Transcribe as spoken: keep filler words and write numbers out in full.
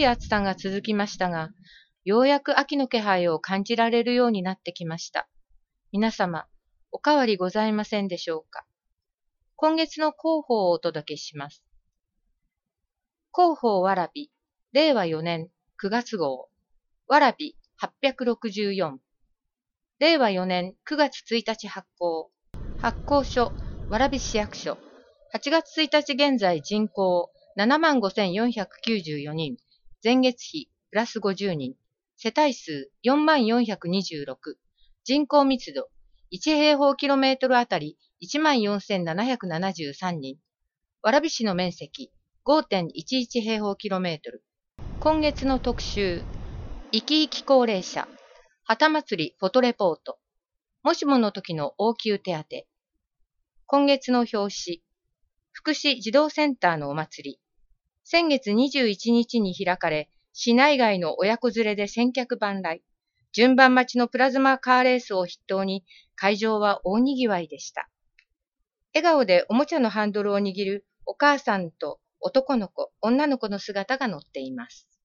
い暑さが続きましたが、ようやく秋の気配を感じられるようになってきました。皆様、お変わりございませんでしょうか。今月の広報をお届けします。広報わらび、れいわよねんくがつ号、わらびはっぴゃくろくじゅうよん、れいわよねんくがつついたち発行、発行所、蕨市役所、はちがつついたち現在人口ななまんごせんよんひゃくきゅうじゅうよにん、前月比プラスごじゅうにん、世帯数よんまんよんひゃくにじゅうろく、人口密度いちへいほうキロメートルあたりいちまんよんせんななひゃくななじゅうさんにん、蕨市の面積 ごてんいちいちへいほうキロメートル。今月の特集、生き生き高齢者、旗祭りフォトレポート、もしもの時の応急手当。今月の表紙、福祉児童センターのお祭り。先月にじゅういちにちに開かれ、市内外の親子連れで千客万来。順番待ちのプラズマカーレースを筆頭に、会場は大にぎわいでした。笑顔でおもちゃのハンドルを握るお母さんと男の子、女の子の姿が載っています。